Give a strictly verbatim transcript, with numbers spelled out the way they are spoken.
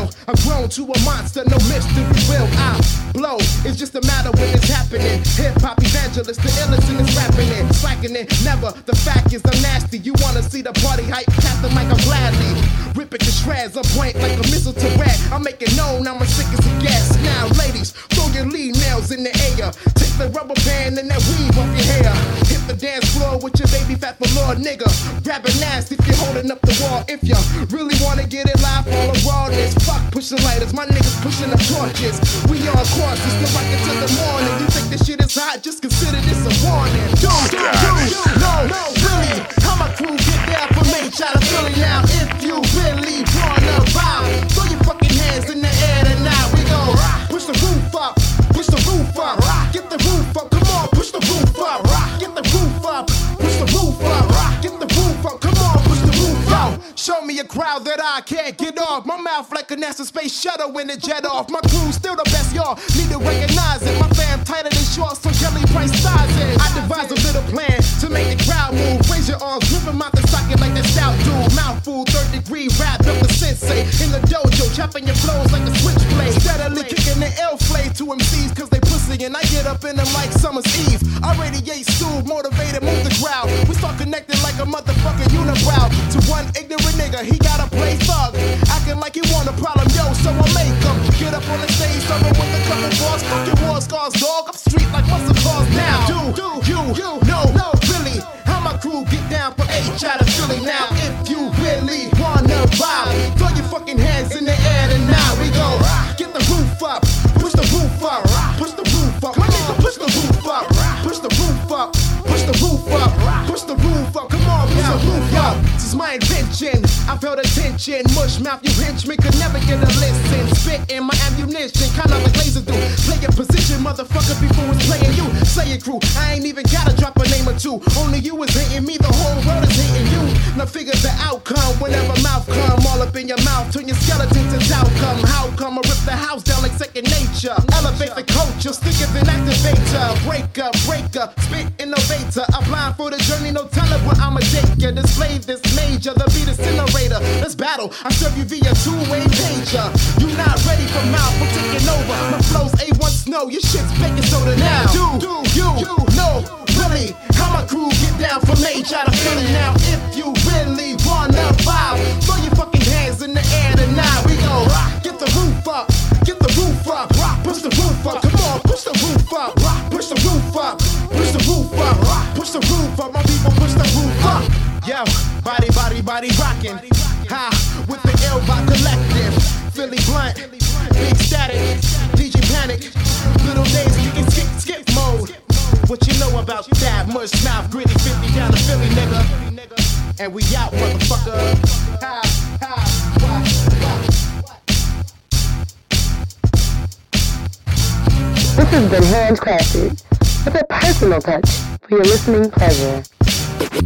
real. I've grown to a monster, no mystery will. I blow, it's just a matter when it's happening. Hip-hop evangelist, the illest in this rapping it. Slacking it, never, the fact is I'm nasty. You wanna see the party hype, pass the mic, I'm gladly. Rip it to shreds, I'm point like a missile to rat. I make it known, I'm as sick as a gas. Now, ladies, throw your lead nails in the air. Take the rubber band and that weave off your hair. Hit the dance floor with your baby fat velour, nigga. Grab it nasty if you're holding up the wall. If you really wanna get it live, all the rawness. Fuck pushing lighters, my niggas pushing the torches. We on course, it's the rocket till the morning. You think this shit is hot, just consider this a warning. Don't, don't, don't, no, no, really. How my crew get down from H out of Philly now? If you really wanna vibe, throw your fucking hands in the air tonight. We gon' push the roof up, push the roof up, get the roof up. Come on, push the roof up, get the roof up, push the roof up, get the roof up. Come on, push the roof up. Show me a crowd that I can't get off. My mouth like a NASA space shuttle when it jet off. My crew's still the best, y'all need to recognize it. My fam tighter than shorts, so Kelly Price styles it. I devise a little plan to make the crowd move. Raise your arms, grip 'em out the socket like that stout dude. Mouthful, third degree rap, up the sensei. In the dojo, chopping your flows like a switchblade. Steadily kicking the L flay to M Cs, cause they pussy and I get up in them like summer's eve. I radiate stool, motivated, move the crowd. We start connecting like a motherfucking unibrow. To one ignorant nigga, he gotta play thug. Acting like he want a problem, yo, so I make him get up on the stage, serving with a couple bars. Fuck your war scars, dog. I'm street like muscle cars now. Do, do, you, you, no, no, really. How my crew get down for H out of Philly now? If you really wanna vibe, throw your fucking hands in the air tonight. We gon' get the roof up, push the roof up, push the roof up. My nigga, push the roof up, push the roof up, push the roof up, push the roof up. Come on, push the roof up. This is my invention. I felt attention. Mush mouth, you henchmen could never get a listen. Spit in my ammunition, kinda like laser do. Play your position, motherfucker, before it's playing you. Say it, crew. I ain't even gotta drop a name or two. Only you is hating me, the whole world is hating you. Now figure the outcome whenever mouth come all up in your mouth. Turn your skeleton to outcome. How come I rip the house down like second nature? Elevate the culture, sticker than activator. Break up, break up, spit innovator. Applying for the journey, no telling what I'ma take ya. Display this major, the beat incinerator. Let's battle, I serve you via two-way pager. You not ready for mouth, I'm taking over. My flow's A one snow, your shit's baking soda now. Do, do, you, you, no, really. How my crew get down from H out of Philly now? If you really wanna vibe, throw your fucking hands in the air tonight. We gon' get the roof up, get the roof up, push the roof up. Come on, push the roof up, push the roof up, push the roof up, push the roof up. My people push the roof up. Yo, body, body, body rockin'. Ha, with the L-Bot Collective. Philly Blunt, Big Static, D J Panic. Little days you can skip, skip mode. What you know about that? Mush mouth, gritty, fifty down to Philly, nigga. And we out, motherfucker. Ha, ha, what, what? This has been handcrafted with a personal touch for your listening pleasure.